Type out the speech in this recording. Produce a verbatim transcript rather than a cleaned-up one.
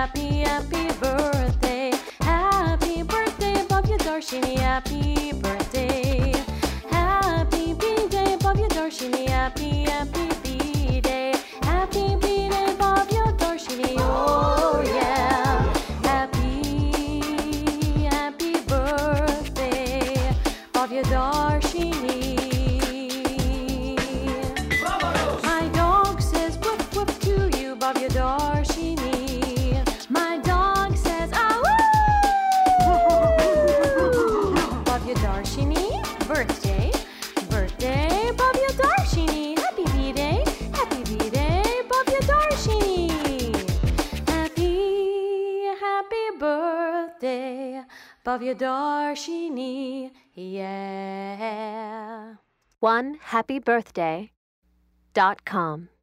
happy, happy birthday. Happy birthday, Bhavya Darshini, happy birthday. Happy B-Day, Bhavya Darshini, happy, happy B-Day. Happy B-Day, Bhavya Darshini, oh yeah. Happy, happy birthday, Bhavya Darshini. My dog says whoop whoop to you, Bhavya Darshini. My dog says ah woo. Bhavya Darshini, birthday, birthday, Bhavya Darshini. Happy B-Day, happy B-Day, Bhavya Darshini. Happy, happy birthday, Bhavya Darshini, yeah. one happy birthday dot com